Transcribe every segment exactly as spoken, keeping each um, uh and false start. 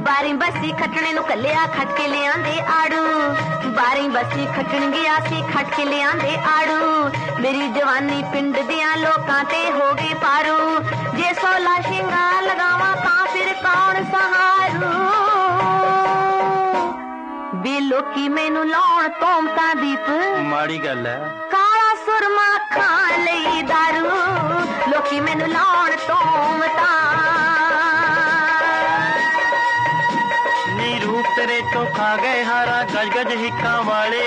बारी बसी खटने नूं कल्लिया खट के लियांदे आड़ू, बारी बसी खटन गया सी खट के लियांदे आड़ू। मेरी जवानी पिंड दियां लोकां ते हो गई पारू, जे सोला शिंगार लगावां तां फिर कौन सहारू। वे लोकी मैनू लाउण तोमतां दीप माड़ी गल है, काला सुरमा खाण लई दारू, लोकी मैनू लाउण तोमतां। नी रूप तेरे तो खा गए हारा गज गज हिक्कां वाले,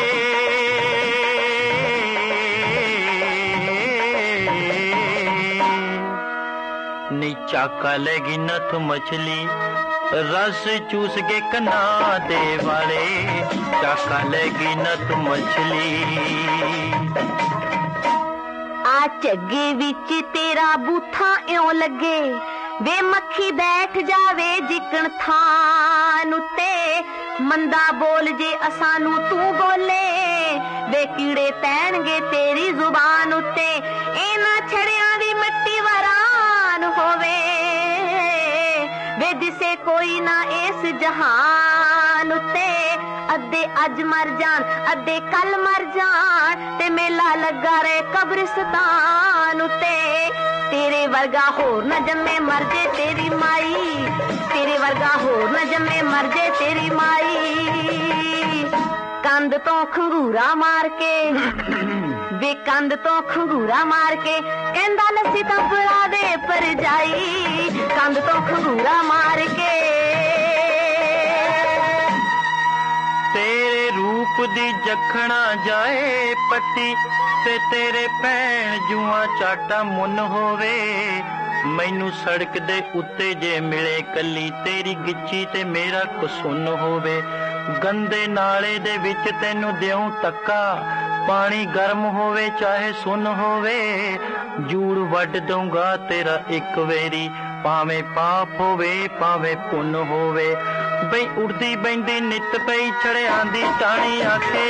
नी चाका लेगी नथ मछली रस चूस के कना दे वाले, चाका लेगी नथ मछली। आ झग्गे विच तेरा बूथा इउं लगे, वे मक्खी बैठ जावे जिकण थान उत्ते। मंदा बोल जे असानू तू बोले, वे कीड़े तैणगे तेरी जुबान उत्ते। इन्हां छड़ियां दी मिट्टी वरान होवे, वे दिसे कोई ना इस जहान उत्ते। अद्धे अज मर जान अद्धे कल मर जान, ते मेला लगा रहे कब्रिस्तान उत्ते। तेरे वर्गा होर न जम्मे मर जे तेरी माई, तेरे वर्गा होर न जम्मे मर जे तेरी माई। कंध तो खंगूरा मार के वे कंध तो खंगूरा मार के, कहंदा लस्सी तां पिला दे पर जाई, कंध तो खंगूरा मार के। तेरे रूप दी जखना जाए पट्टी, ते तेरे भैन जुआ चाटा मुन होवे। मैनू सड़क दे उत्ते जे मिले कली, तेरी गिच्ची ते मेरा कसून होवे। गंदे नाले दे विच तैनू देऊं तक्का, पानी गर्म होवे चाहे सुन होवे। जूड़ वड दूंगा तेरा एक वेरी, भावें पाप होवे भावें पुन होवे। बई उड़दी बैंदी नित पई छड़ियां दी टाणी आखे,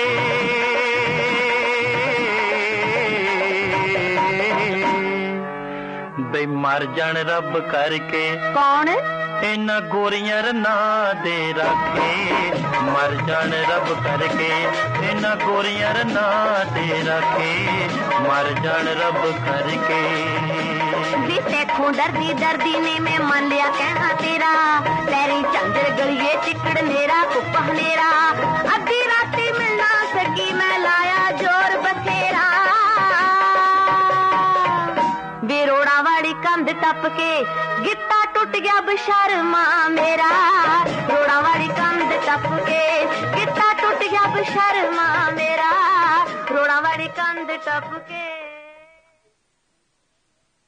बई मर जान रब करके कौन इन्हां गोरियां रना दे रखे। मर जान रब करके इन्हां गोरियां रना दे रखे, मर जान रब करके। देखो दर्दी दर्दी ने मैं मान लिया कहना तेरा, पैरी झांझर गलिए चिकड़ नेरा कुप्पा नेरा। अद्धी राती मिलना सकी मैं लाया जोर बथेरा, बेरोड़ा वाली कंध टप के गिट्टा टूट गया बशर्मा मेरा। रोड़ा वाली कंध टप के गिट्टा टूट गया बशर्मा मेरा, रोड़ा वाली कंध टप के।